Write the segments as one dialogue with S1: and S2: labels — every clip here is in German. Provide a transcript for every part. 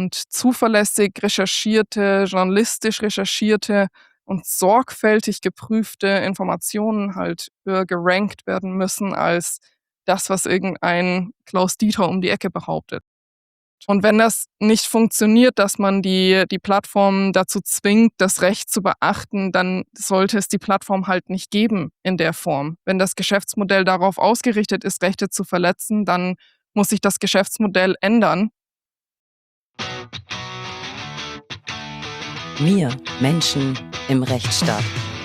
S1: und zuverlässig recherchierte, journalistisch recherchierte und sorgfältig geprüfte Informationen halt höher gerankt werden müssen als das, was irgendein Klaus Dieter um die Ecke behauptet. Und wenn das nicht funktioniert, dass man die Plattform dazu zwingt, das Recht zu beachten, dann sollte es die Plattform halt nicht geben in der Form. Wenn das Geschäftsmodell darauf ausgerichtet ist, Rechte zu verletzen, dann muss sich das Geschäftsmodell ändern.
S2: Wir Menschen im Rechtsstaat.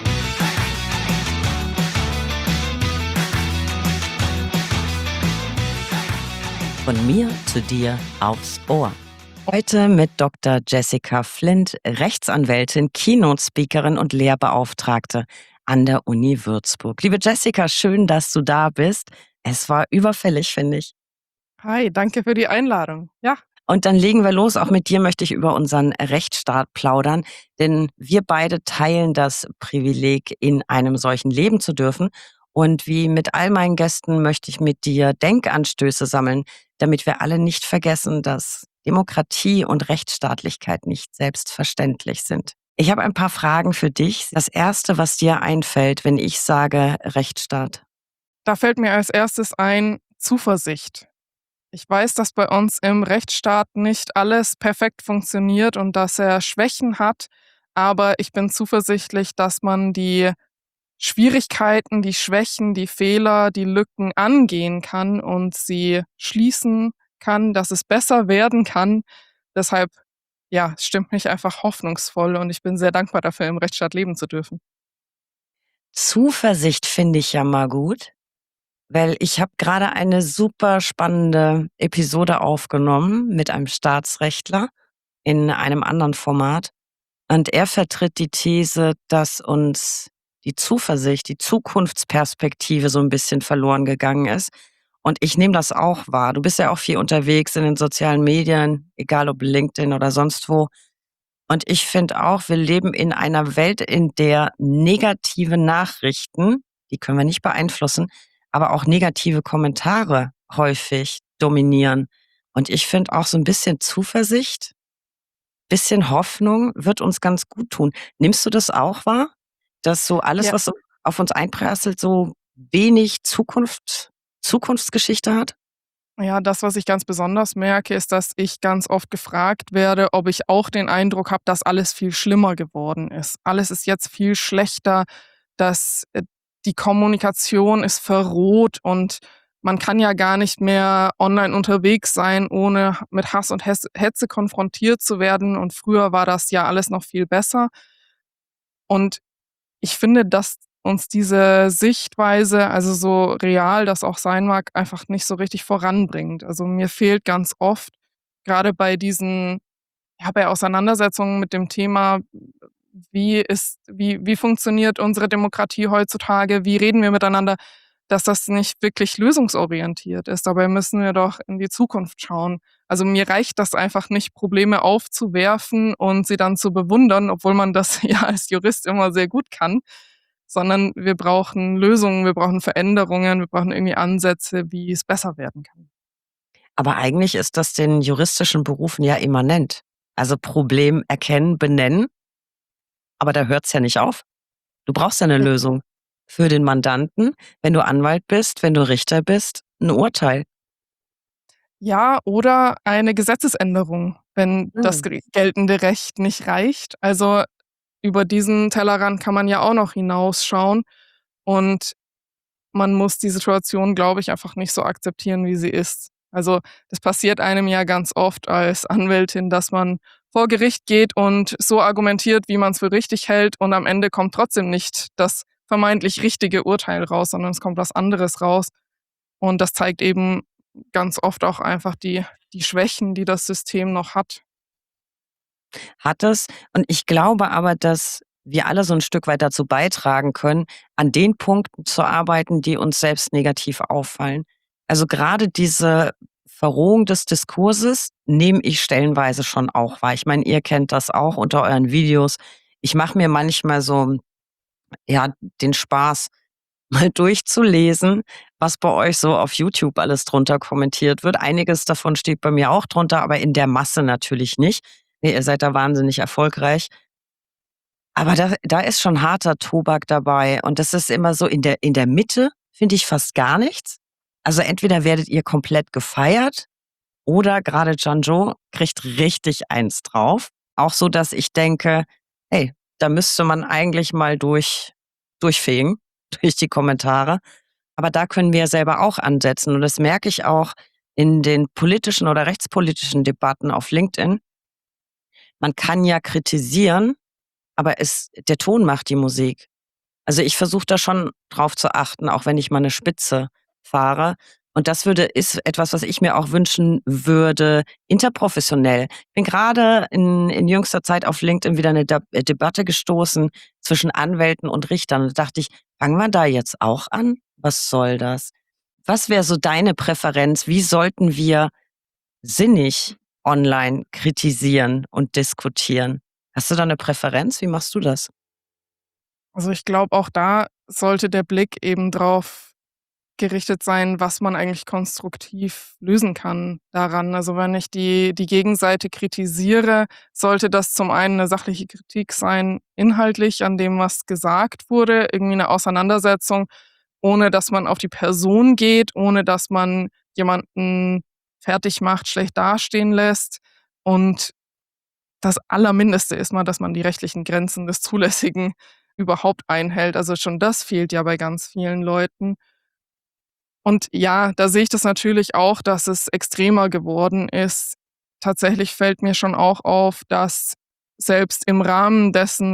S2: Von mir zu dir aufs Ohr. Heute mit Dr. Jessica Flindt, Rechtsanwältin, Keynote-Speakerin und Lehrbeauftragte an der Uni Würzburg. Liebe Jessica, schön, dass du da bist. Es war überfällig, finde ich.
S1: Hi, danke für die Einladung. Ja.
S2: Und dann legen wir los. Auch mit dir möchte ich über unseren Rechtsstaat plaudern, denn wir beide teilen das Privileg, in einem solchen leben zu dürfen. Und wie mit all meinen Gästen möchte ich mit dir Denkanstöße sammeln, damit wir alle nicht vergessen, dass Demokratie und Rechtsstaatlichkeit nicht selbstverständlich sind. Ich habe ein paar Fragen für dich. Das Erste, was dir einfällt, wenn ich sage Rechtsstaat.
S1: Da fällt mir als erstes ein Zuversicht. Ich weiß, dass bei uns im Rechtsstaat nicht alles perfekt funktioniert und dass er Schwächen hat, aber ich bin zuversichtlich, dass man die Schwierigkeiten, die Schwächen, die Fehler, die Lücken angehen kann und sie schließen kann, dass es besser werden kann. Deshalb, ja, es stimmt mich einfach hoffnungsvoll und ich bin sehr dankbar dafür, im Rechtsstaat leben zu dürfen.
S2: Zuversicht finde ich ja mal gut. Weil ich habe gerade eine super spannende Episode aufgenommen mit einem Staatsrechtler in einem anderen Format. Und er vertritt die These, dass uns die Zuversicht, die Zukunftsperspektive so ein bisschen verloren gegangen ist. Und ich nehme das auch wahr. Du bist ja auch viel unterwegs in den sozialen Medien, egal ob LinkedIn oder sonst wo. Und ich finde auch, wir leben in einer Welt, in der negative Nachrichten, die können wir nicht beeinflussen, aber auch negative Kommentare häufig dominieren. Und ich finde auch so ein bisschen Zuversicht, bisschen Hoffnung wird uns ganz gut tun. Nimmst du das auch wahr? Dass so alles,
S1: Ja.
S2: was so auf uns einprasselt, so wenig Zukunftsgeschichte hat?
S1: Ja, das, was ich ganz besonders merke, ist, dass ich ganz oft gefragt werde, ob ich auch den Eindruck habe, dass alles viel schlimmer geworden ist. Alles ist jetzt viel schlechter, dass die Kommunikation ist verroht und man kann ja gar nicht mehr online unterwegs sein, ohne mit Hass und Hetze konfrontiert zu werden. Und früher war das ja alles noch viel besser. Und ich finde, dass uns diese Sichtweise, also so real das auch sein mag, einfach nicht so richtig voranbringt. Also, mir fehlt ganz oft grade bei diesen bei Auseinandersetzungen mit dem Thema, wie funktioniert unsere Demokratie heutzutage? Wie reden wir miteinander, dass das nicht wirklich lösungsorientiert ist. Dabei müssen wir doch in die Zukunft schauen. Also, mir reicht das einfach nicht, Probleme aufzuwerfen und sie dann zu bewundern, obwohl man das ja als Jurist immer sehr gut kann, sondern wir brauchen Lösungen, wir brauchen Veränderungen, wir brauchen irgendwie Ansätze, wie es besser werden kann.
S2: Aber eigentlich ist das den juristischen Berufen ja immanent. Also Problem erkennen, benennen, aber da hört's ja nicht auf. Du brauchst ja 'ne Lösung für den Mandanten, wenn du Anwalt bist, wenn du Richter bist, 'n Urteil.
S1: Ja, oder eine Gesetzesänderung, wenn das
S2: Mhm.
S1: geltende Recht nicht reicht. Also, über diesen Tellerrand kann man ja auch noch hinausschauen und man muss die Situation, glaube ich, einfach nicht so akzeptieren, wie sie ist. Also, das passiert einem ja ganz oft als Anwältin, dass man vor Gericht geht und so argumentiert, wie man's für richtig hält und am Ende kommt trotzdem nicht das vermeintlich richtige Urteil raus, sondern es kommt was anderes raus. Und das zeigt eben ganz oft auch einfach die Schwächen, die das System noch hat.
S2: Hat es. Und ich glaube aber, dass wir alle so 'n Stück weit dazu beitragen können, an den Punkten zu arbeiten, die uns selbst negativ auffallen. Also, grade diese Verrohung des Diskurses nehme ich stellenweise schon auch wahr. Ich meine, ihr kennt das auch unter euren Videos. Ich mache mir manchmal so, ja, den Spaß, mal durchzulesen, was bei euch so auf YouTube alles drunter kommentiert wird. Einiges davon steht bei mir auch drunter, aber in der Masse natürlich nicht. Ne, ihr seid da wahnsinnig erfolgreich. Aber da ist schon harter Tobak dabei und das ist immer so in der Mitte finde ich fast gar nichts. Also, entweder werdet ihr komplett gefeiert oder grade Janjo kriegt richtig eins drauf. Auch so, dass ich denke: „Hey, da müsste man eigentlich mal durchfegen durch die Kommentare.“ Aber da können wir selber auch ansetzen und das merke ich auch in den politischen oder rechtspolitischen Debatten auf LinkedIn. Man kann ja kritisieren, aber der Ton macht die Musik. Also, ich versuche da schon drauf zu achten, auch wenn ich mal 'ne Spitze fahre. Und das ist etwas, was ich mir auch wünschen würde, interprofessionell. Ich bin grade in jüngster Zeit auf LinkedIn wieder 'ne Debatte gestoßen zwischen Anwälten und Richtern. Und da dachte ich: „Fangen wir da jetzt auch an? Was soll das?“ Was wäre so deine Präferenz? Wie sollten wir sinnig online kritisieren und diskutieren? Hast du da 'ne Präferenz? Wie machst du das?
S1: Also, ich glaube, auch da sollte der Blick eben drauf gerichtet sein, was man eigentlich konstruktiv lösen kann daran. Also, wenn ich die Gegenseite kritisiere, sollte das zum einen 'ne sachliche Kritik sein, inhaltlich an dem, was gesagt wurde, irgendwie 'ne Auseinandersetzung, ohne dass man auf die Person geht, ohne dass man jemanden fertigmacht, schlecht dastehen lässt. Und das Allermindeste ist mal, dass man die rechtlichen Grenzen des Zulässigen überhaupt einhält. Also, schon das fehlt ja bei ganz vielen Leuten. Und ja, da sehe ich das natürlich auch, dass es extremer geworden ist. Tatsächlich fällt mir schon auch auf, dass selbst im Rahmen dessen,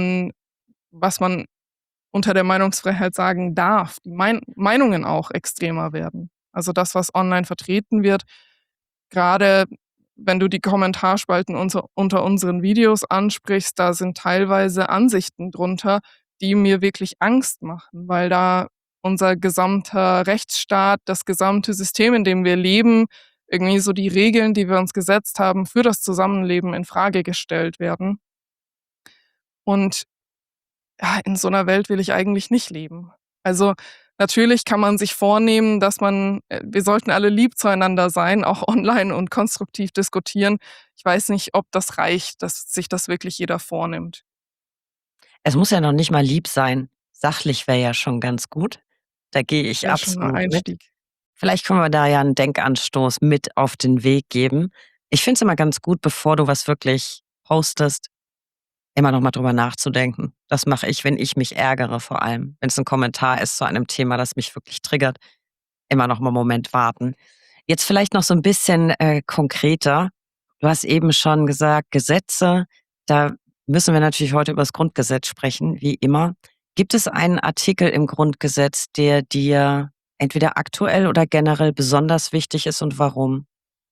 S1: was man unter der Meinungsfreiheit sagen darf, die Meinungen auch extremer werden. Also, das, was online vertreten wird, grade wenn du die Kommentarspalten unter unseren Videos ansprichst, da sind teilweise Ansichten drunter, die mir wirklich Angst machen, weil da unser gesamter Rechtsstaat, das gesamte System, in dem wir leben, irgendwie so die Regeln, die wir uns gesetzt haben für das Zusammenleben, infrage gestellt werden. Und ja, in so 'ner Welt will ich eigentlich nicht leben. Also, natürlich kann man sich vornehmen, dass wir sollten alle lieb zueinander sein, auch online und konstruktiv diskutieren. Ich weiß nicht, ob das reicht, dass sich das wirklich jeder vornimmt.
S2: Es muss ja noch nicht mal lieb sein. Sachlich wäre ja schon ganz gut. Da gehe
S1: Das
S2: ich
S1: wäre schon 'n
S2: absolut mit.
S1: Einstieg.
S2: Vielleicht können wir da ja 'n Denkanstoß mit auf den Weg geben. Ich finde es immer ganz gut, bevor du was wirklich postest, immer noch mal drüber nachzudenken. Das mache ich, wenn ich mich ärgere vor allem. Wenn's 'n Kommentar ist zu einem Thema, das mich wirklich triggert, immer noch mal 'n Moment warten. Jetzt vielleicht noch so 'n bisschen, konkreter. Du hast eben schon gesagt, Gesetze, da müssen wir natürlich heute übers Grundgesetz sprechen, wie immer. Gibt es einen Artikel im Grundgesetz, der dir entweder aktuell oder generell besonders wichtig ist und warum?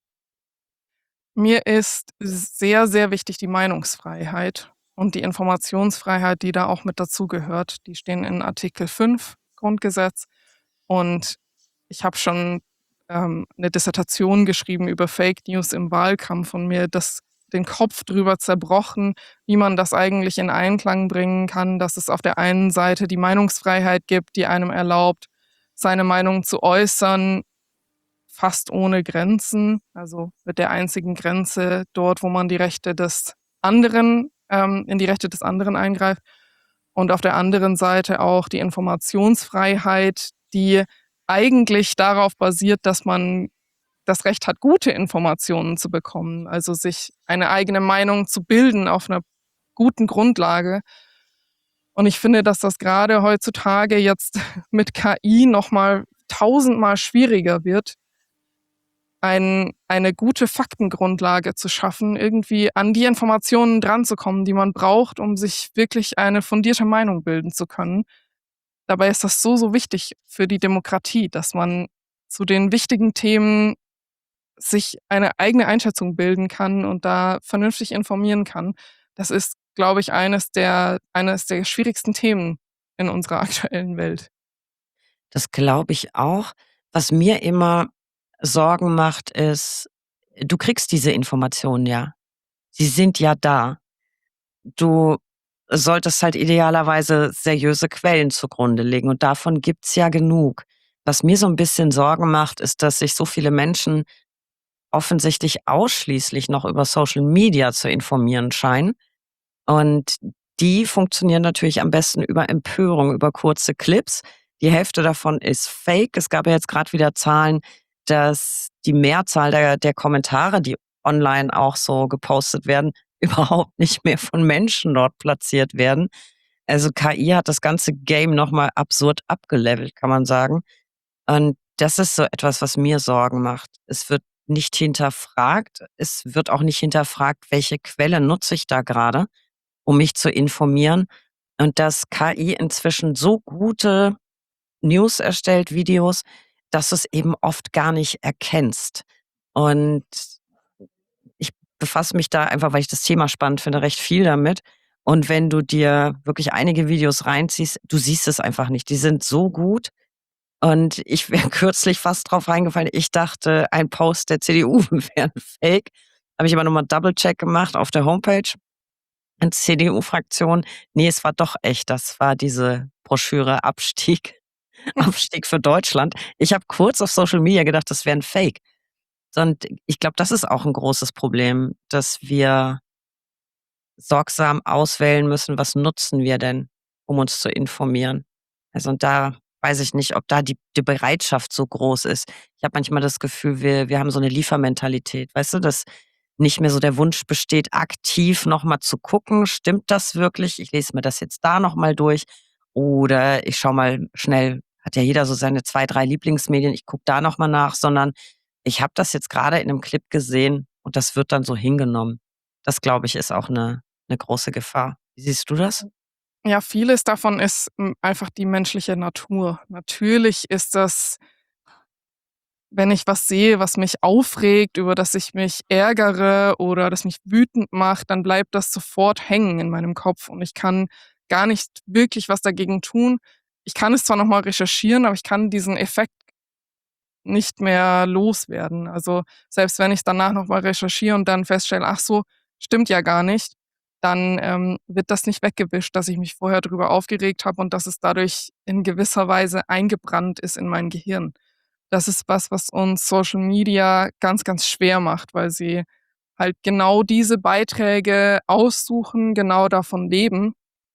S1: Mir ist sehr, sehr wichtig die Meinungsfreiheit und die Informationsfreiheit, die da auch mit dazugehört. Die stehen in Artikel 5 Grundgesetz und ich habe schon, 'ne Dissertation geschrieben über Fake News im Wahlkampf und mir den Kopf drüber zerbrochen, wie man das eigentlich in Einklang bringen kann, dass es auf der einen Seite die Meinungsfreiheit gibt, die einem erlaubt, seine Meinung zu äußern, fast ohne Grenzen, also mit der einzigen Grenze dort, wo man in die Rechte des anderen eingreift. Und auf der anderen Seite auch die Informationsfreiheit, die eigentlich darauf basiert, dass man das Recht hat, gute Informationen zu bekommen, also sich eine eigene Meinung zu bilden auf 'ner guten Grundlage. Und ich finde, dass das grade heutzutage jetzt mit KI noch mal tausendmal schwieriger wird eine gute Faktengrundlage zu schaffen, irgendwie an die Informationen dranzukommen, die man braucht, um sich wirklich eine fundierte Meinung bilden zu können. Dabei ist das so, so wichtig für die Demokratie, dass man zu den wichtigen Themen sich eine eigene Einschätzung bilden kann und da vernünftig informieren kann. Das ist, glaube ich, eines der schwierigsten Themen in unserer aktuellen Welt.
S2: Das glaube ich auch. Was mir immer Sorgen macht, ist, du kriegst diese Informationen ja. Sie sind ja da. Du solltest halt idealerweise seriöse Quellen zugrunde legen und davon gibt's ja genug. Was mir so ein bisschen Sorgen macht, ist, dass sich so viele Menschen offensichtlich ausschließlich noch über Social Media zu informieren scheinen. Und die funktionieren natürlich am besten über Empörung, über kurze Clips. Die Hälfte davon ist Fake. Es gab ja jetzt gerade wieder Zahlen, dass die Mehrzahl der Kommentare, die online auch so gepostet werden, überhaupt nicht mehr von Menschen dort platziert werden. Also KI hat das ganze Game noch mal absurd abgelevelt, kann man sagen. Und das ist so etwas, was mir Sorgen macht. Es wird nicht hinterfragt. Es wird auch nicht hinterfragt, welche Quelle nutze ich da gerade, um mich zu informieren. Und dass KI inzwischen so gute News erstellt, Videos, dass du's eben oft gar nicht erkennst. Und ich befasse mich da einfach, weil ich das Thema spannend finde, recht viel damit. Und wenn du dir wirklich einige Videos reinziehst, du siehst es einfach nicht. Die sind so gut. Und ich wäre kürzlich fast drauf reingefallen. Ich dachte, ein Post der CDU wäre 'n Fake. Habe ich aber noch mal Double-Check gemacht auf der Homepage. CDU-Fraktion. Ne, es war doch echt. Das war diese Broschüre Abstieg Abstieg für Deutschland. Ich habe kurz auf Social Media gedacht, das wäre 'n Fake. Und ich glaube, das ist auch 'n großes Problem, dass wir sorgsam auswählen müssen, was nutzen wir denn, um uns zu informieren. Also, und da weiß ich nicht, ob da die Bereitschaft so groß ist. Ich habe manchmal das Gefühl, wir haben so 'ne Liefermentalität, weißt du, dass nicht mehr so der Wunsch besteht, aktiv noch mal zu gucken: „Stimmt das wirklich? Ich lese mir das jetzt da noch mal durch." Oder ich schaue mal schnell, hat ja jeder so seine 2, 3 Lieblingsmedien, ich gucke da noch mal nach, sondern ich habe das jetzt grade in 'nem Clip gesehen und das wird dann so hingenommen. Das, glaube ich, ist auch 'ne große Gefahr. Wie siehst du das?
S1: Ja, vieles davon ist, einfach die menschliche Natur. Natürlich ist das, wenn ich was sehe, was mich aufregt, über das ich mich ärgere oder das mich wütend macht, dann bleibt das sofort hängen in meinem Kopf und ich kann gar nicht wirklich was dagegen tun. Ich kann es zwar noch mal recherchieren, aber ich kann diesen Effekt nicht mehr loswerden. Also, selbst wenn ich's danach noch mal recherchiere und dann feststelle: „Ach so, stimmt ja gar nicht", dann, wird das nicht weggewischt, dass ich mich vorher drüber aufgeregt habe und dass es dadurch in gewisser Weise eingebrannt ist in mein Gehirn. Das ist was, was uns Social Media ganz, ganz schwer macht, weil sie halt genau diese Beiträge aussuchen, genau davon leben.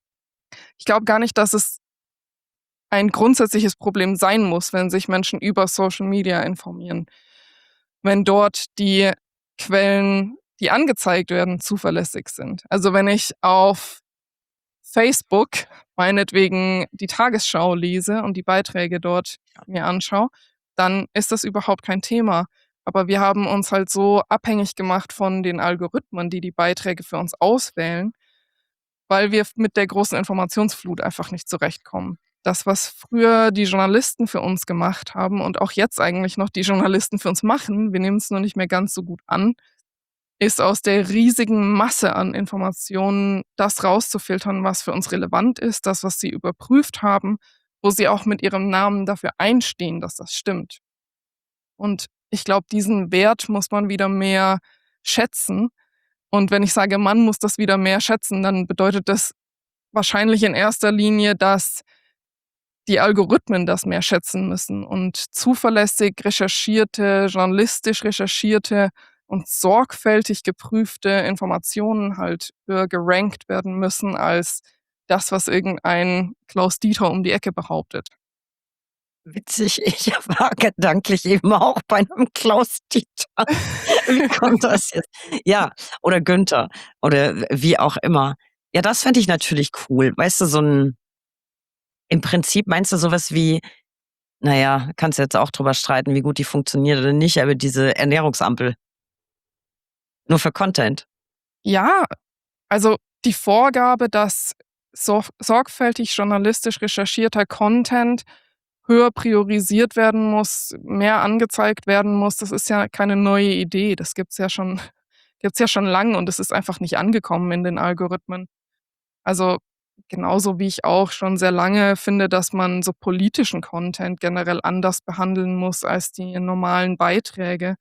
S1: Ich glaube gar nicht, dass es ein grundsätzliches Problem sein muss, wenn sich Menschen über Social Media informieren. Wenn dort die Quellen, die angezeigt werden, zuverlässig sind. Also, wenn ich auf Facebook meinetwegen die Tagesschau lese und die Beiträge dort mir anschaue, dann ist das überhaupt kein Thema. Aber wir haben uns halt so abhängig gemacht von den Algorithmen, die die Beiträge für uns auswählen, weil wir mit der großen Informationsflut einfach nicht zurechtkommen. Das, was früher die Journalisten für uns gemacht haben und auch jetzt eigentlich noch die Journalisten für uns machen, wir nehmen es nur nicht mehr ganz so gut an, ist aus der riesigen Masse an Informationen das rauszufiltern, was für uns relevant ist, das, was sie überprüft haben, wo sie auch mit ihrem Namen dafür einstehen, dass das stimmt. Und ich glaube, diesen Wert muss man wieder mehr schätzen. Und wenn ich sage, man muss das wieder mehr schätzen, dann bedeutet das wahrscheinlich in erster Linie, dass die Algorithmen das mehr schätzen müssen und zuverlässig recherchierte, journalistisch recherchierte und sorgfältig geprüfte Informationen halt höher gerankt werden müssen als das, was irgendein Klaus Dieter um die Ecke behauptet.
S2: Witzig, ich war gedanklich eben auch bei 'nem Klaus Dieter. Wie kommt das jetzt? Ja, oder Günther oder wie auch immer. Ja, das fände ich natürlich cool. Weißt du, so 'n im Prinzip meinst du so was wie, na ja, kannst du jetzt auch drüber streiten, wie gut die funktioniert oder nicht, aber diese Ernährungsampel, nur für Content.
S1: Ja, also die Vorgabe, dass sorgfältig journalistisch recherchierter Content höher priorisiert werden muss, mehr angezeigt werden muss, das ist ja keine neue Idee. Das gibt's ja schon lang und es ist einfach nicht angekommen in den Algorithmen. Also, genauso wie ich auch schon sehr lange finde, dass man so politischen Content generell anders behandeln muss als die normalen Beiträge.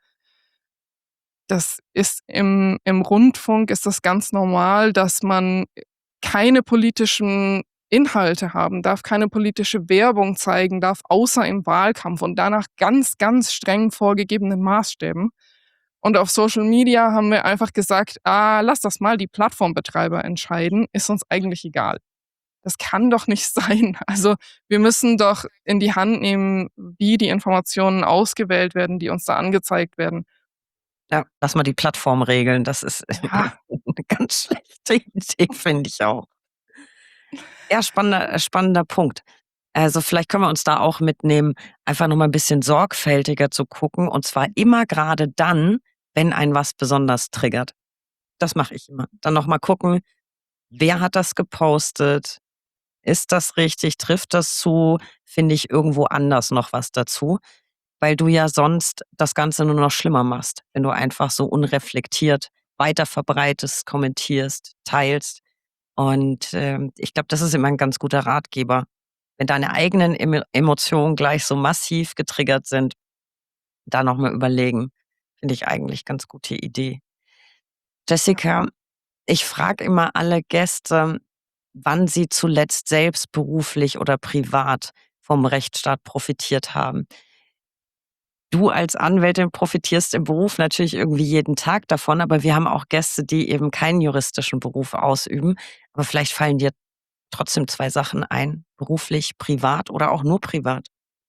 S1: Das ist im Rundfunk ist das ganz normal, dass man keine politischen Inhalte haben, darf keine politische Werbung zeigen, darf außer im Wahlkampf und danach ganz, ganz streng vorgegebenen Maßstäben. Und auf Social Media haben wir einfach gesagt: lass das mal die Plattformbetreiber entscheiden, ist uns eigentlich egal.“ Das kann doch nicht sein. Also, wir müssen doch in die Hand nehmen, wie die Informationen ausgewählt werden, die uns da angezeigt werden.
S2: Ja, lass mal die Plattform regeln. Das ist
S1: Ja,
S2: 'ne ganz schlechte Idee, finde ich auch. Ja, spannender Punkt. Also, vielleicht können wir uns da auch mitnehmen, einfach noch mal 'n bisschen sorgfältiger zu gucken, und zwar immer grade dann, wenn einen was besonders triggert. Das mache ich immer. Dann noch mal gucken, wer hat das gepostet? Ist das richtig? Trifft das zu? Finde ich irgendwo anders noch was dazu? Weil du ja sonst das Ganze nur noch schlimmer machst, wenn du einfach so unreflektiert weiterverbreitest, kommentierst, teilst. Und, ich glaube, das ist immer ein ganz guter Ratgeber. Wenn deine eigenen Emotionen gleich so massiv getriggert sind, da noch mal überlegen. Finde ich eigentlich ganz gute Idee. Jessica, ich frage immer alle Gäste, wann sie zuletzt selbst beruflich oder privat vom Rechtsstaat profitiert haben. Du als Anwältin profitierst im Beruf natürlich irgendwie jeden Tag davon, aber wir haben auch Gäste, die eben keinen juristischen Beruf ausüben. Aber vielleicht fallen dir trotzdem 2 Sachen ein, beruflich, privat oder auch nur privat.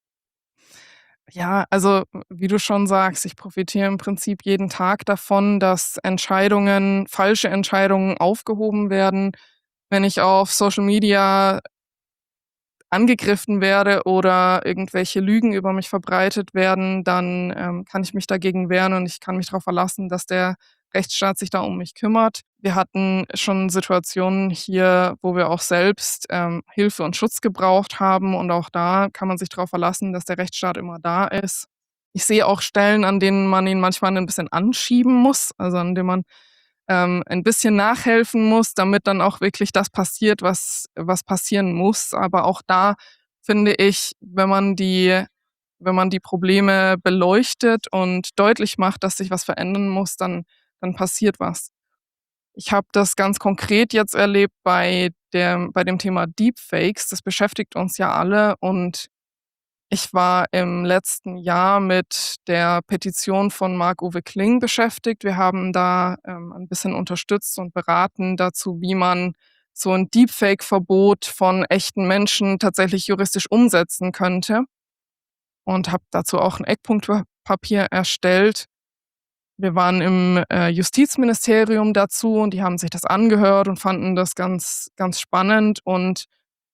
S1: ja, also, wie du schon sagst, ich profitiere im Prinzip jeden Tag davon, dass falsche Entscheidungen aufgehoben werden. Wenn ich auf Social Media angegriffen werde oder irgendwelche Lügen über mich verbreitet werden, dann, kann ich mich dagegen wehren und ich kann mich darauf verlassen, dass der Rechtsstaat sich da um mich kümmert. Wir hatten schon Situationen hier, wo wir auch selbst, Hilfe und Schutz gebraucht haben und auch da kann man sich darauf verlassen, dass der Rechtsstaat immer da ist. Ich sehe auch Stellen, an denen man ihn manchmal ein bisschen anschieben muss, also an denen man ein bisschen nachhelfen muss, damit dann auch wirklich das passiert, was passieren muss. Aber auch da finde ich, wenn man die Probleme beleuchtet und deutlich macht, dass sich was verändern muss, dann passiert was. Ich habe das ganz konkret jetzt erlebt bei dem Thema Deepfakes. Das beschäftigt uns ja alle und ich war im letzten Jahr mit der Petition von Marc-Uwe Kling beschäftigt. Wir haben da, ein bisschen unterstützt und beraten dazu, wie man so 'n Deepfake-Verbot von echten Menschen tatsächlich juristisch umsetzen könnte und habe dazu auch 'n Eckpunktpapier erstellt. Wir waren im, Justizministerium dazu und die haben sich das angehört und fanden das ganz, ganz spannend und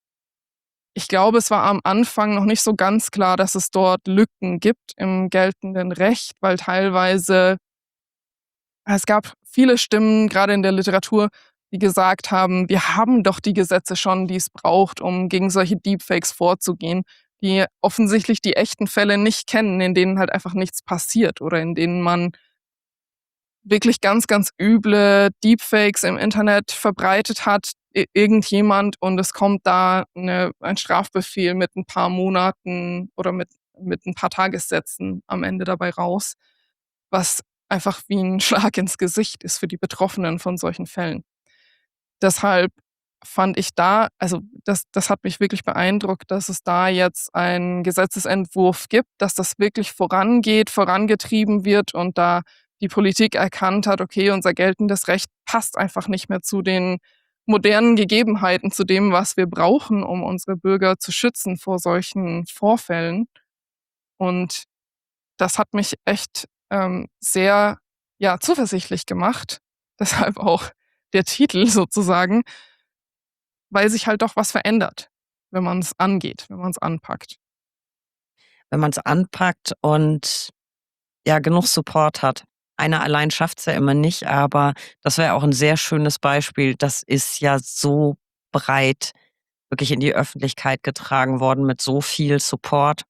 S1: ich glaube, es war am Anfang noch nicht so ganz klar, dass es dort Lücken gibt im geltenden Recht, weil teilweise es gab viele Stimmen, grade in der Literatur, die gesagt haben: „Wir haben doch die Gesetze schon, die es braucht, um gegen solche Deepfakes vorzugehen“, die offensichtlich die echten Fälle nicht kennen, in denen halt einfach nichts passiert oder in denen man wirklich ganz, ganz üble Deepfakes im Internet verbreitet hat, irgendjemand und es kommt da ein Strafbefehl mit ein paar Monaten oder mit ein paar Tagessätzen am Ende dabei raus, was einfach wie ein Schlag ins Gesicht ist für die Betroffenen von solchen Fällen. Deshalb fand ich da also, das hat mich wirklich beeindruckt, dass es da jetzt einen Gesetzesentwurf gibt, dass das wirklich vorangetrieben wird und da die Politik erkannt hat: „Okay, unser geltendes Recht passt einfach nicht mehr zu den modernen Gegebenheiten, zu dem, was wir brauchen, um unsere Bürger zu schützen vor solchen Vorfällen.“ Und das hat mich echt, sehr, ja, zuversichtlich gemacht. Deshalb auch der Titel sozusagen, weil sich halt doch was verändert, wenn man's angeht, wenn man's anpackt.
S2: Wenn man es anpackt und, ja, genug Support hat. Einer allein schafft's ja immer nicht, aber das wäre auch ein sehr schönes Beispiel. Das ist ja so breit wirklich in die Öffentlichkeit getragen worden mit so viel Support.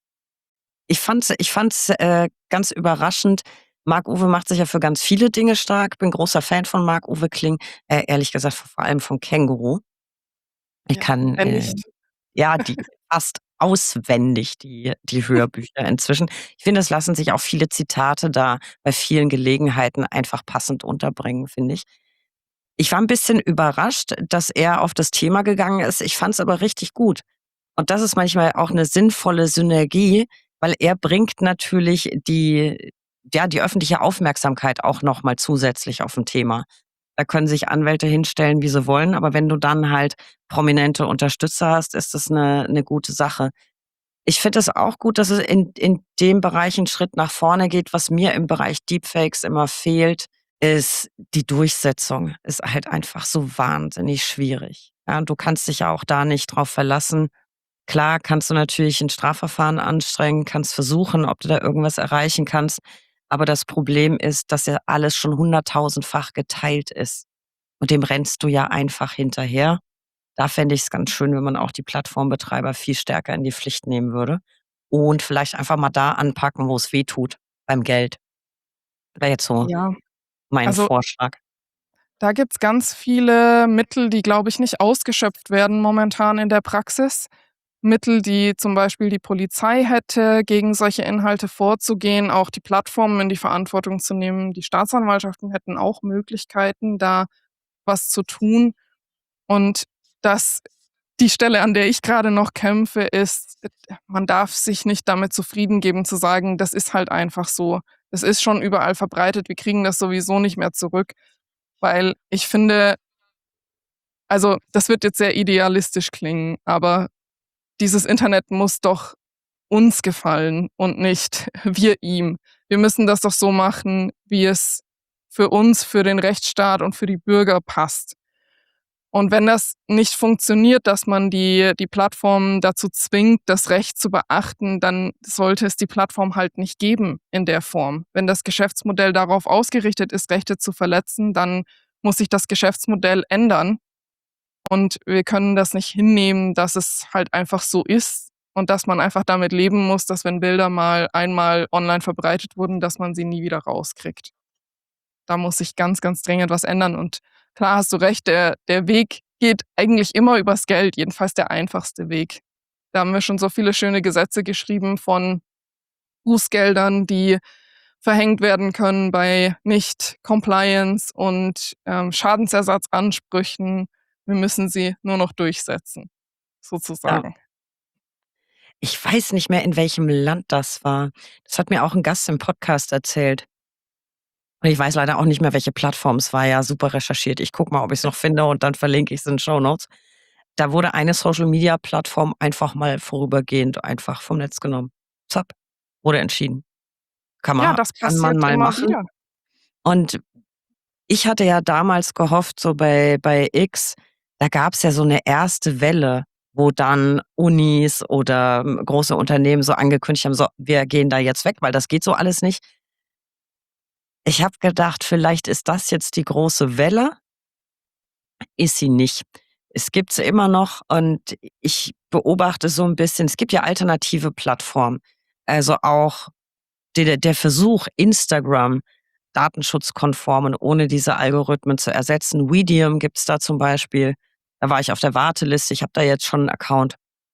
S2: Ich fand's ganz überraschend. Marc-Uwe macht sich ja für ganz viele Dinge stark. Bin großer Fan von Marc-Uwe Kling, ehrlich gesagt vor allem von Känguru. Ich
S1: Ja,
S2: kann,
S1: wer nicht?
S2: ja, die fast auswendig, die Hörbücher inzwischen. Ich finde, es lassen sich auch viele Zitate da bei vielen Gelegenheiten einfach passend unterbringen, finde ich. Ich war ein bisschen überrascht, dass er auf das Thema gegangen ist. Ich fand es aber richtig gut. Und das ist manchmal auch eine sinnvolle Synergie, weil er bringt natürlich die öffentliche Aufmerksamkeit auch noch mal zusätzlich auf 'n Thema. Da können sich Anwälte hinstellen, wie sie wollen, aber wenn du dann halt prominente Unterstützer hast, ist das eine gute Sache. Ich finde es auch gut, dass es in dem Bereich 'n Schritt nach vorne geht. Was mir im Bereich Deepfakes immer fehlt, ist die Durchsetzung. Ist halt einfach so wahnsinnig schwierig. Ja, und du kannst dich ja auch da nicht drauf verlassen. Klar kannst du natürlich 'n Strafverfahren anstrengen, kannst versuchen, ob du da irgendwas erreichen kannst. Aber das Problem ist, dass ja alles schon hunderttausendfach geteilt ist. Und dem rennst du ja einfach hinterher. Da fände ich's ganz schön, wenn man auch die Plattformbetreiber viel stärker in die Pflicht nehmen würde und vielleicht einfach mal da anpacken, wo's weh tut, beim Geld. Wäre jetzt so
S1: Ja,
S2: mein
S1: also
S2: Vorschlag.
S1: da gibt's ganz viele Mittel, die, glaube ich, nicht ausgeschöpft werden momentan in der Praxis. Mittel, die zum Beispiel die Polizei hätte, gegen solche Inhalte vorzugehen, auch die Plattformen in die Verantwortung zu nehmen. Die Staatsanwaltschaften hätten auch Möglichkeiten, da was zu tun. Und das die Stelle, an der ich gerade noch kämpfe, ist, man darf sich nicht damit zufrieden geben zu sagen: „Das ist halt einfach so. Es ist schon überall verbreitet, wir kriegen das sowieso nicht mehr zurück.“ Weil ich finde, also, das wird jetzt sehr idealistisch klingen, aber dieses Internet muss doch uns gefallen und nicht wir ihm. Wir müssen das doch so machen, wie es für uns, für den Rechtsstaat und für die Bürger passt. Und wenn das nicht funktioniert, dass man die Plattformen dazu zwingt, das Recht zu beachten, dann sollte es die Plattform halt nicht geben in der Form. Wenn das Geschäftsmodell darauf ausgerichtet ist, Rechte zu verletzen, dann muss sich das Geschäftsmodell ändern und wir können das nicht hinnehmen, dass es halt einfach so ist und dass man einfach damit leben muss, dass wenn Bilder mal einmal online verbreitet wurden, dass man sie nie wieder rauskriegt. Da muss sich ganz, ganz dringend was ändern und klar hast du recht, der Weg geht eigentlich immer übers Geld, jedenfalls der einfachste Weg. Da haben wir schon so viele schöne Gesetze geschrieben von Bußgeldern, die verhängt werden können bei Nicht-Compliance und, Schadensersatzansprüchen. Wir müssen sie nur noch durchsetzen,
S2: Ja.
S1: sozusagen.
S2: Ich weiß nicht mehr, in welchem Land das war. Das hat mir auch 'n Gast im Podcast erzählt. Und ich weiß leider auch nicht mehr, welche Plattform es war. Ja, super recherchiert. Ich gucke mal, ob ich's noch finde und dann verlinke ich's in den Shownotes. Da wurde eine Social-Media-Plattform einfach mal vorübergehend einfach vom Netz genommen. Zack, wurde entschieden.
S1: Ja, das
S2: Kann man
S1: passiert
S2: mal
S1: immer
S2: machen.
S1: wieder.
S2: Und ich hatte ja damals gehofft, so bei X, da gab's ja so 'ne erste Welle, wo dann Unis oder, große Unternehmen so angekündigt haben: „So, wir gehen da jetzt weg, weil das geht so alles nicht.“ Ich habe gedacht, vielleicht ist das jetzt die große Welle, ist sie nicht. Es gibt sie immer noch und ich beobachte so 'n bisschen, es gibt ja alternative Plattformen. Also auch der Versuch, Instagram datenschutzkonform und ohne diese Algorithmen zu ersetzen. Medium gibt's da zum Beispiel. Da war ich auf der Warteliste. Ich habe da jetzt schon 'n Account.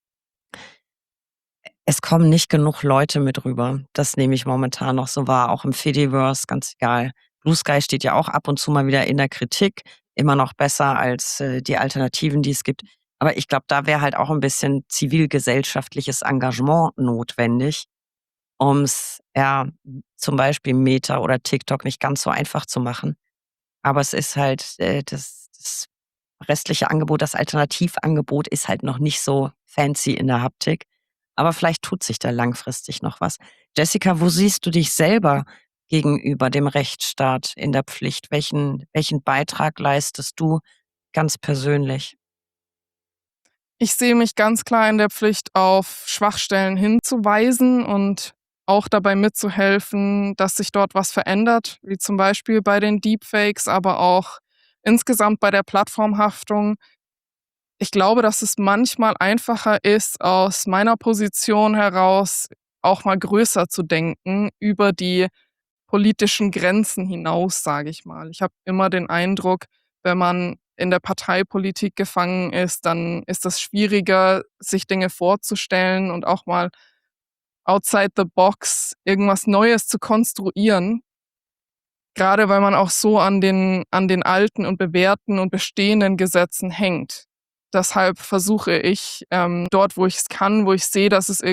S2: Es kommen nicht genug Leute mit rüber. Das nehme ich momentan noch so wahr, auch im Fediverse, ganz egal. Blue Sky steht ja auch ab und zu mal wieder in der Kritik, immer noch besser als, die Alternativen, die es gibt. Aber ich glaube, da wäre halt auch 'n bisschen zivilgesellschaftliches Engagement notwendig, um's, ja, zum Beispiel Meta oder TikTok nicht ganz so einfach zu machen. Aber es ist halt, das restliche Angebot, das Alternativangebot ist halt noch nicht so fancy in der Haptik. Aber vielleicht tut sich da langfristig noch was. Jessica, wo siehst du dich selber gegenüber dem Rechtsstaat in der Pflicht? Welchen Beitrag leistest du ganz persönlich?
S1: Ich sehe mich ganz klar in der Pflicht, auf Schwachstellen hinzuweisen und auch dabei mitzuhelfen, dass sich dort was verändert, wie zum Beispiel bei den Deepfakes, aber auch insgesamt bei der Plattformhaftung. Ich glaube, dass es manchmal einfacher ist, aus meiner Position heraus auch mal größer zu denken, über die politischen Grenzen hinaus, sage ich mal. Ich habe immer den Eindruck, wenn man in der Parteipolitik gefangen ist, dann ist das schwieriger, sich Dinge vorzustellen und auch mal outside the box irgendwas Neues zu konstruieren. Gerade weil man auch so an den alten und bewährten und bestehenden Gesetzen hängt. Deshalb versuche ich, dort, wo ich es kann, wo ich sehe, dass es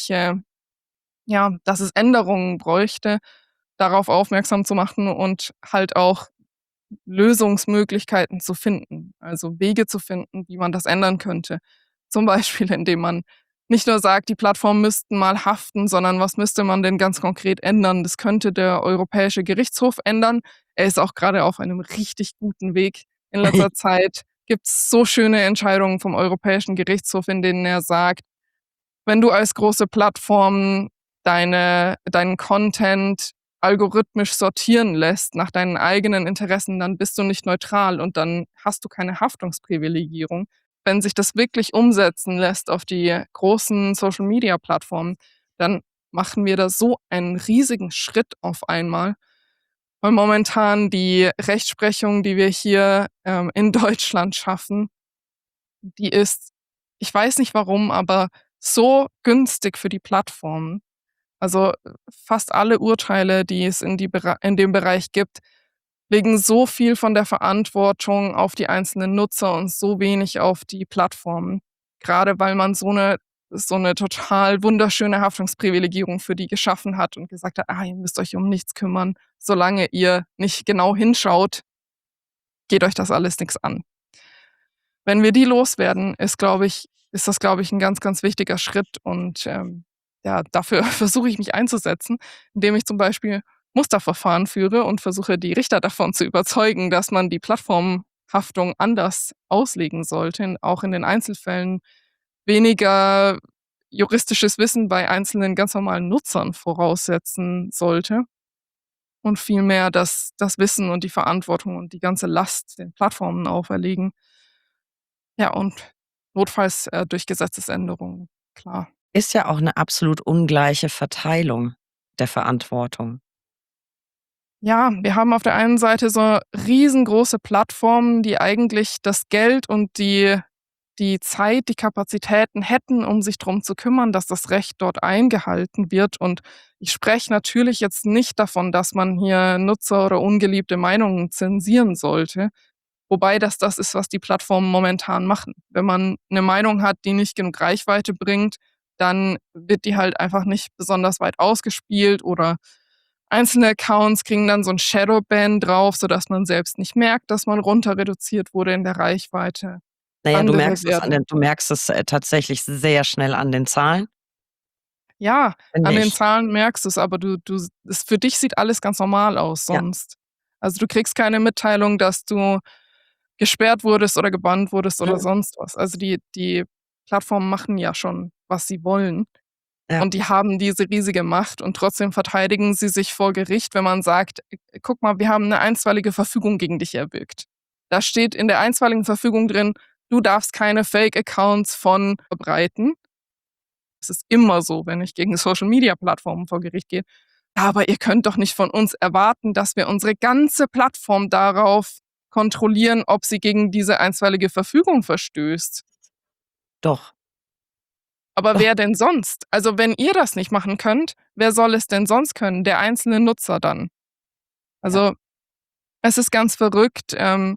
S1: dass es Änderungen bräuchte, darauf aufmerksam zu machen und halt auch Lösungsmöglichkeiten zu finden, also Wege zu finden, wie man das ändern könnte. Zum Beispiel, indem man nicht nur sagt, die Plattformen müssten mal haften, sondern was müsste man denn ganz konkret ändern? Das könnte der Europäische Gerichtshof ändern. Er ist auch gerade auf einem richtig guten Weg. In letzter Zeit gibt's so schöne Entscheidungen vom Europäischen Gerichtshof, in denen er sagt: Wenn du als große Plattform deinen Content algorithmisch sortieren lässt nach deinen eigenen Interessen, dann bist du nicht neutral und dann hast du keine Haftungsprivilegierung. Wenn sich das wirklich umsetzen lässt auf die großen Social-Media-Plattformen, dann machen wir da so einen riesigen Schritt auf einmal, weil momentan die Rechtsprechung, die wir hier, in Deutschland schaffen, die ist, ich weiß nicht warum, aber so günstig für die Plattformen. Also, fast alle Urteile, die es in dem Bereich gibt, legen so viel von der Verantwortung auf die einzelnen Nutzer und so wenig auf die Plattformen. Grade weil man so 'ne total wunderschöne Haftungsprivilegierung für die geschaffen hat und gesagt hat: „Ah, ihr müsst euch um nichts kümmern. Solange ihr nicht genau hinschaut, geht euch das alles nix an." Wenn wir die loswerden, ist das, glaube ich, 'n ganz, ganz wichtiger Schritt und, dafür versuche ich mich einzusetzen, indem ich zum Beispiel Musterverfahren führe und versuche, die Richter davon zu überzeugen, dass man die Plattformhaftung anders auslegen sollte, auch in den Einzelfällen weniger juristisches Wissen bei einzelnen ganz normalen Nutzern voraussetzen sollte und vielmehr das Wissen und die Verantwortung und die ganze Last den Plattformen auferlegen. Ja, und notfalls, durch Gesetzesänderungen, klar.
S2: Ist ja auch eine absolut ungleiche Verteilung der Verantwortung.
S1: Ja, wir haben auf der einen Seite so riesengroße Plattformen, die eigentlich das Geld und die Zeit, die Kapazitäten hätten, um sich drum zu kümmern, dass das Recht dort eingehalten wird. Und ich spreche natürlich jetzt nicht davon, dass man hier Nutzer oder ungeliebte Meinungen zensieren sollte, wobei das ist, was die Plattformen momentan machen. Wenn man 'ne Meinung hat, die nicht genug Reichweite bringt, dann wird die halt einfach nicht besonders weit ausgespielt oder einzelne Accounts kriegen dann so 'n Shadowban drauf, sodass man selbst nicht merkt, dass man runter reduziert wurde in der Reichweite.
S2: Na ja,
S1: Andere werden
S2: du merkst es, tatsächlich sehr schnell an den Zahlen,
S1: Ja,
S2: finde
S1: an den
S2: ich.
S1: Zahlen merkst du's, aber du es für dich sieht alles ganz normal aus
S2: Ja,
S1: sonst. Also, du kriegst keine Mitteilung, dass du gesperrt wurdest oder gebannt wurdest oder
S2: mhm,
S1: sonst was. Also, die Plattformen machen ja schon, was sie wollen
S2: ja.
S1: und die haben diese riesige Macht und trotzdem verteidigen sie sich vor Gericht, wenn man sagt: Guck mal, wir haben 'ne einstweilige Verfügung gegen dich erwirkt." Da steht in der einstweiligen Verfügung drin: „Du darfst keine Fake-Accounts von verbreiten." Es ist immer so, wenn ich gegen Social-Media-Plattformen vor Gericht gehe: „Ja, aber ihr könnt doch nicht von uns erwarten, dass wir unsere ganze Plattform darauf kontrollieren, ob sie gegen diese einstweilige Verfügung verstößt."
S2: Doch,
S1: Aber
S2: doch,
S1: wer denn sonst? Also, wenn ihr das nicht machen könnt, wer soll es denn sonst können? Der einzelne Nutzer dann.
S2: ja.
S1: Also, es ist ganz verrückt,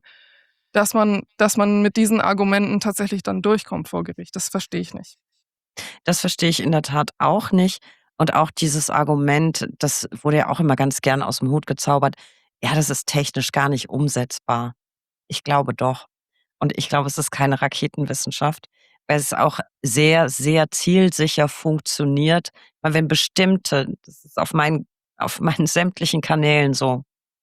S1: dass man mit diesen Argumenten tatsächlich dann durchkommt vor Gericht. Das verstehe ich nicht.
S2: Das verstehe ich in der Tat auch nicht. Und auch dieses Argument, das wurde ja auch immer ganz gern aus dem Hut gezaubert: „Ja, das ist technisch gar nicht umsetzbar." Ich glaube doch. Und ich glaube, es ist keine Raketenwissenschaft, weil es auch sehr, sehr zielsicher funktioniert, weil wenn bestimmte, das ist auf meinen sämtlichen Kanälen so,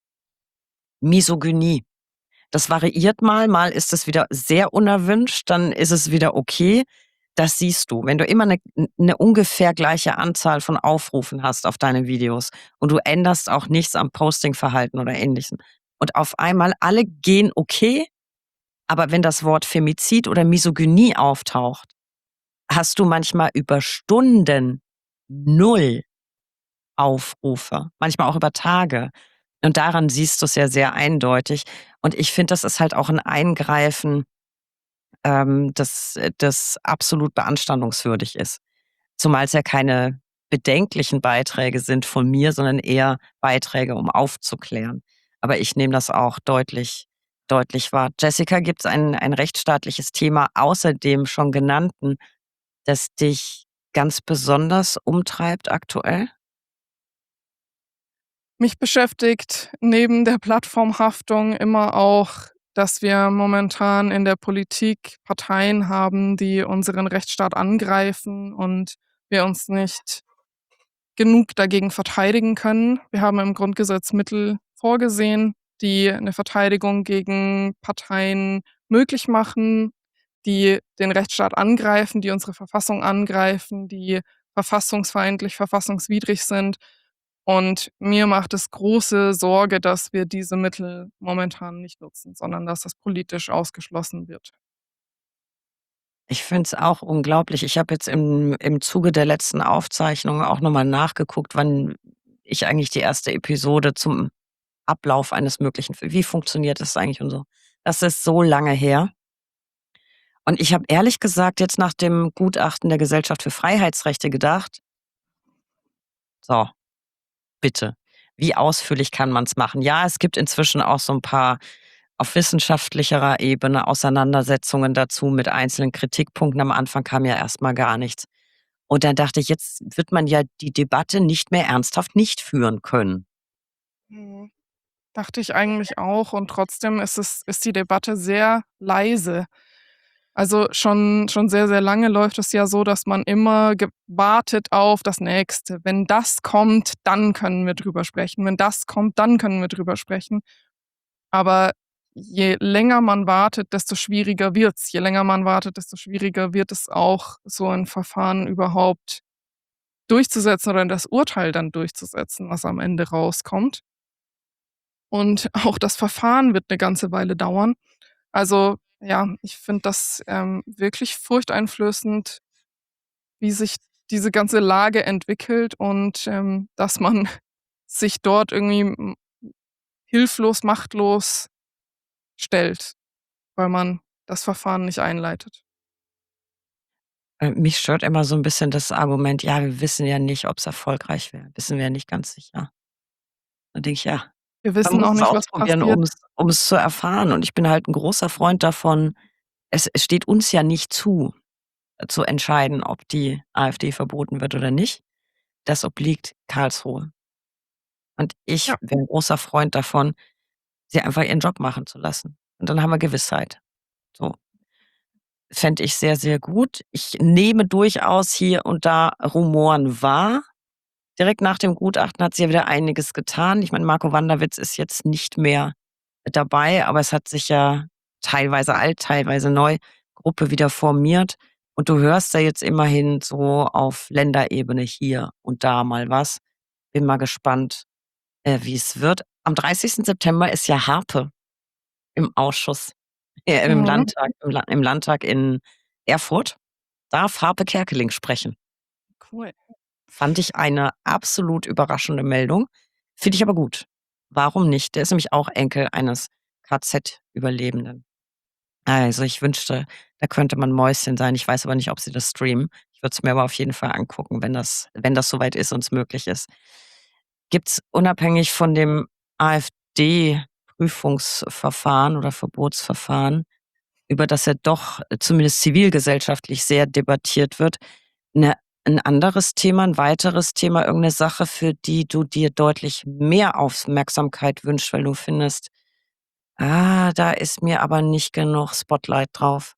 S2: Misogynie. Das variiert mal ist es wieder sehr unerwünscht, dann ist es wieder okay. Das siehst du. Wenn du immer 'ne ungefähr gleiche Anzahl von Aufrufen hast auf deine Videos und du änderst auch nichts am Postingverhalten oder Ähnlichem und auf einmal alle gehen okay, aber wenn das Wort Femizid oder Misogynie auftaucht, hast du manchmal über Stunden null Aufrufe, manchmal auch über Tage. Und daran siehst du's ja sehr eindeutig. Und ich finde, das ist halt auch 'n Eingreifen, das absolut beanstandungswürdig ist. Zumal's ja keine bedenklichen Beiträge sind von mir, sondern eher Beiträge, um aufzuklären. Aber ich nehme das auch deutlich wahr. Jessica, gibt es ein rechtsstaatliches Thema außer dem schon genannten, das dich ganz besonders umtreibt aktuell?
S1: Mich beschäftigt neben der Plattformhaftung immer auch, dass wir momentan in der Politik Parteien haben, die unseren Rechtsstaat angreifen und wir uns nicht genug dagegen verteidigen können. Wir haben im Grundgesetz Mittel vorgesehen, die eine Verteidigung gegen Parteien möglich machen, die den Rechtsstaat angreifen, die unsere Verfassung angreifen, die verfassungsfeindlich, verfassungswidrig sind. Und mir macht es große Sorge, dass wir diese Mittel momentan nicht nutzen, sondern dass das politisch ausgeschlossen wird.
S2: Ich finde es auch unglaublich. Ich habe jetzt im Zuge der letzten Aufzeichnung auch noch mal nachgeguckt, wann ich eigentlich die erste Episode zum Ablauf eines möglichen wie funktioniert das eigentlich und so. Das ist so lange her. Und ich habe ehrlich gesagt jetzt nach dem Gutachten der Gesellschaft für Freiheitsrechte gedacht: „So, bitte, wie ausführlich kann man's machen?“ Ja, es gibt inzwischen auch so 'n paar auf wissenschaftlicherer Ebene Auseinandersetzungen dazu mit einzelnen Kritikpunkten. Am Anfang kam ja erst mal gar nichts. Und dann dachte ich, jetzt wird man ja die Debatte nicht mehr ernsthaft nicht führen können.
S1: Mhm. Dachte ich eigentlich auch und trotzdem ist die Debatte sehr leise. Also, schon sehr, sehr lange läuft es ja so, dass man immer wartet auf das Nächste. Wenn das kommt, dann können wir drüber sprechen. Wenn das kommt, dann können wir drüber sprechen. Aber je länger man wartet, desto schwieriger wird's. Je länger man wartet, desto schwieriger wird es auch, so ein Verfahren überhaupt durchzusetzen oder das Urteil dann durchzusetzen, was am Ende rauskommt. Und auch das Verfahren wird 'ne ganze Weile dauern. Also, ja, ich finde das, wirklich furchteinflößend, wie sich diese ganze Lage entwickelt und, dass man sich dort irgendwie, hilflos, machtlos stellt, weil man das Verfahren nicht einleitet.
S2: Mich stört immer so 'n bisschen das Argument: „Ja, wir wissen ja nicht, ob's erfolgreich wäre. Wissen wir ja nicht ganz sicher.“ Dann denke ich: „Ja,
S1: Wir
S2: man
S1: wissen
S2: muss
S1: auch
S2: es
S1: nicht, was
S2: ausprobieren,
S1: passiert.
S2: um's zu erfahren.“ Und ich bin halt 'n großer Freund davon, es steht uns ja nicht zu, zu entscheiden, ob die AfD verboten wird oder nicht. Das obliegt Karlsruhe. Und ich
S1: Ja,
S2: wäre 'n großer Freund davon, sie einfach ihren Job machen zu lassen. Und dann haben wir Gewissheit. So, fände ich sehr, sehr gut. Ich nehme durchaus hier und da Rumoren wahr. Direkt nach dem Gutachten hat sich ja wieder einiges getan. Ich meine, Marco Wanderwitz ist jetzt nicht mehr dabei, aber es hat sich ja teilweise alt, teilweise neu Gruppe wieder formiert. Und du hörst da jetzt immerhin so auf Länderebene hier und da mal was. Bin mal gespannt, wie es wird. Am 30. September ist ja Harpe im Ausschuss, im
S1: mhm,
S2: Landtag in Erfurt. Darf Harpe Kerkeling sprechen.
S1: cool.
S2: Fand ich eine absolut überraschende Meldung. Finde ich aber gut. Warum nicht? Der ist nämlich auch Enkel eines KZ-Überlebenden. Also, ich wünschte, da könnte man Mäuschen sein. Ich weiß aber nicht, ob sie das streamen. Ich würde es mir aber auf jeden Fall angucken, wenn das soweit ist und es möglich ist. Gibt's unabhängig von dem AfD-Prüfungsverfahren oder Verbotsverfahren, über das ja doch zumindest zivilgesellschaftlich sehr debattiert wird, 'ne 'n anderes Thema, 'n weiteres Thema, irgend 'ne Sache, für die du dir deutlich mehr Aufmerksamkeit wünschst, weil du findest: „Ah, da ist mir aber nicht genug Spotlight drauf.“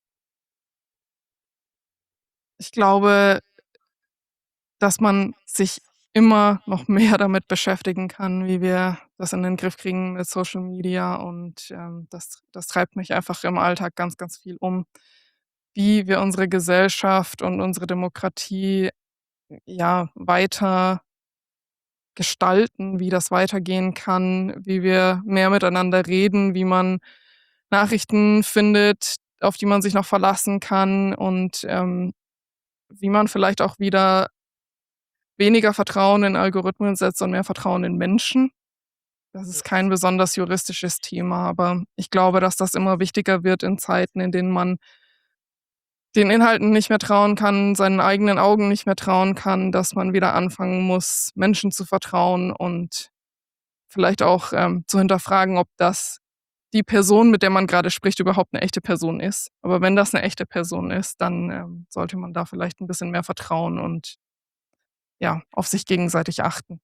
S1: Ich glaube, dass man sich immer noch mehr damit beschäftigen kann, wie wir das in den Griff kriegen mit Social Media und, das treibt mich einfach im Alltag ganz, ganz viel um, wie wir unsere Gesellschaft und unsere Demokratie, ja, weiter gestalten, wie das weitergehen kann, wie wir mehr miteinander reden, wie man Nachrichten findet, auf die man sich noch verlassen kann und, wie man vielleicht auch wieder weniger Vertrauen in Algorithmen setzt und mehr Vertrauen in Menschen. Das ist kein besonders juristisches Thema, aber ich glaube, dass das immer wichtiger wird in Zeiten, in denen man den Inhalten nicht mehr trauen kann, seinen eigenen Augen nicht mehr trauen kann, dass man wieder anfangen muss, Menschen zu vertrauen und vielleicht auch, zu hinterfragen, ob das die Person, mit der man gerade spricht, überhaupt 'ne echte Person ist. Aber wenn das 'ne echte Person ist, dann, sollte man da vielleicht 'n bisschen mehr vertrauen und, ja, auf sich gegenseitig achten.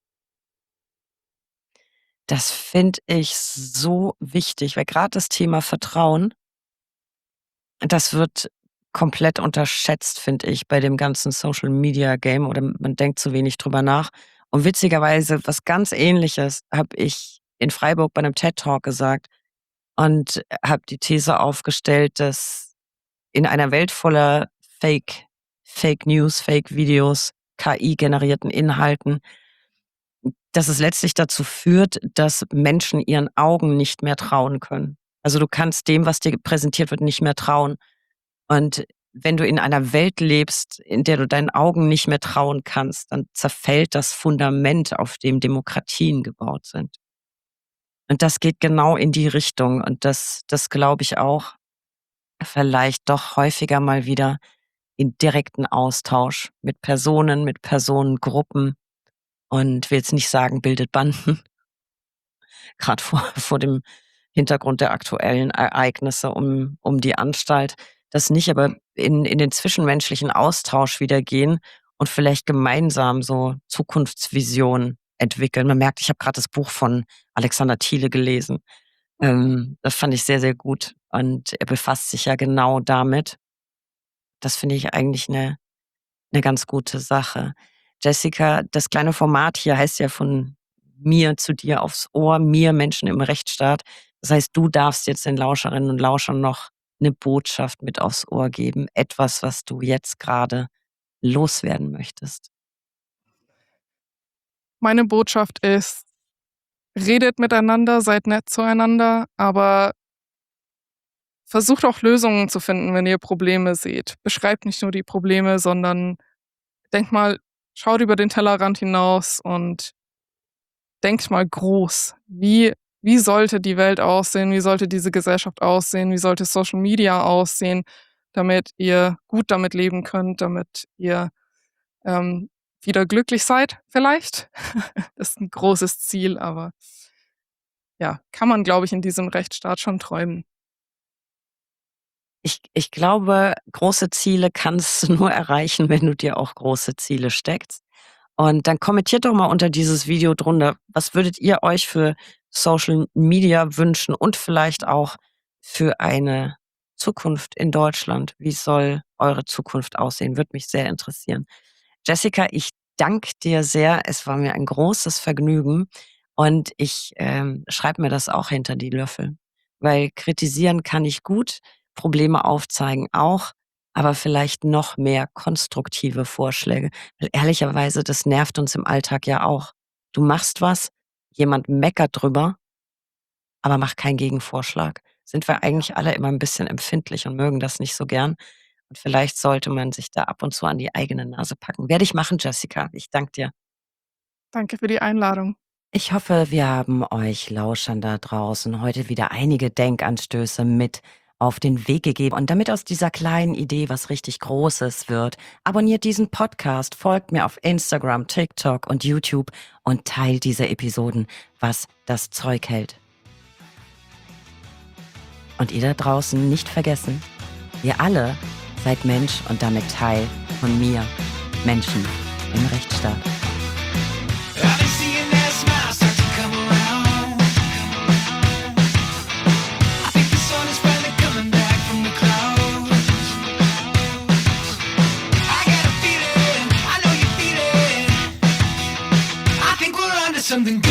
S2: Das finde ich so wichtig, weil grad das Thema Vertrauen, das wird komplett unterschätzt, finde ich, bei dem ganzen Social-Media-Game oder man denkt zu wenig drüber nach. Und witzigerweise was ganz Ähnliches habe ich in Freiburg bei 'nem TED-Talk gesagt und habe die These aufgestellt, dass in einer Welt voller Fake News, Fake-Videos, KI-generierten Inhalten, dass es letztlich dazu führt, dass Menschen ihren Augen nicht mehr trauen können. Also, du kannst dem, was dir präsentiert wird, nicht mehr trauen. Und wenn du in einer Welt lebst, in der du deinen Augen nicht mehr trauen kannst, dann zerfällt das Fundament, auf dem Demokratien gebaut sind. Und das geht genau in die Richtung. Und das glaube ich auch, vielleicht doch häufiger mal wieder in direkten Austausch mit Personengruppen und will jetzt nicht sagen, bildet Banden, gerade vor dem Hintergrund der aktuellen Ereignisse um die Anstalt. Das nicht, aber in den zwischenmenschlichen Austausch wieder gehen und vielleicht gemeinsam so Zukunftsvisionen entwickeln. Man merkt, ich habe gerade das Buch von Alexander Thiele gelesen. Das fand ich sehr, sehr gut und er befasst sich ja genau damit. Das finde ich eigentlich 'ne ganz gute Sache. Jessica, das kleine Format hier heißt ja von mir zu dir aufs Ohr, mir Menschen im Rechtsstaat. Das heißt, du darfst jetzt den Lauscherinnen und Lauschern noch 'ne Botschaft mit aufs Ohr geben, etwas, was du jetzt grade loswerden möchtest.
S1: Meine Botschaft ist: Redet miteinander, seid nett zueinander, aber versucht auch Lösungen zu finden, wenn ihr Probleme seht. Beschreibt nicht nur die Probleme, sondern denkt mal schaut über den Tellerrand hinaus und denkt mal groß. Wie sollte die Welt aussehen? Wie sollte diese Gesellschaft aussehen? Wie sollte Social Media aussehen, damit ihr gut damit leben könnt, damit ihr, ähm, wieder glücklich seid vielleicht? Das ist 'n großes Ziel, aber ja, kann man, glaube ich, in diesem Rechtsstaat schon träumen.
S2: Ich glaube, große Ziele kannst du nur erreichen, wenn du dir auch große Ziele steckst. Und dann kommentiert doch mal unter dieses Video drunter, was würdet ihr euch für Social Media wünschen und vielleicht auch für eine Zukunft in Deutschland? Wie soll eure Zukunft aussehen? Würde mich sehr interessieren. Jessica, ich danke dir sehr. Es war mir ein großes Vergnügen und ich, schreibe mir das auch hinter die Löffel, weil kritisieren kann ich gut, Probleme aufzeigen auch, aber vielleicht noch mehr konstruktive Vorschläge. Weil ehrlicherweise, das nervt uns im Alltag ja auch. Du machst was, jemand meckert drüber, aber macht keinen Gegenvorschlag. Sind wir
S1: Ja.
S2: eigentlich alle immer 'n bisschen empfindlich und mögen das nicht so gern. Und vielleicht sollte man sich da ab und zu an die eigene Nase packen. Werde ich machen, Jessica. Ich danke dir.
S1: Danke für die Einladung.
S2: Ich hoffe, wir haben euch Lauschern da draußen heute wieder einige Denkanstöße mit auf den Weg gegeben. Und damit aus dieser kleinen Idee was richtig Großes wird, abonniert diesen Podcast, folgt mir auf Instagram, TikTok und YouTube und teilt diese Episoden, was das Zeug hält. Und ihr da draußen nicht vergessen, ihr alle seid Mensch und damit Teil von mir, Menschen im Rechtsstaat.
S3: Something good.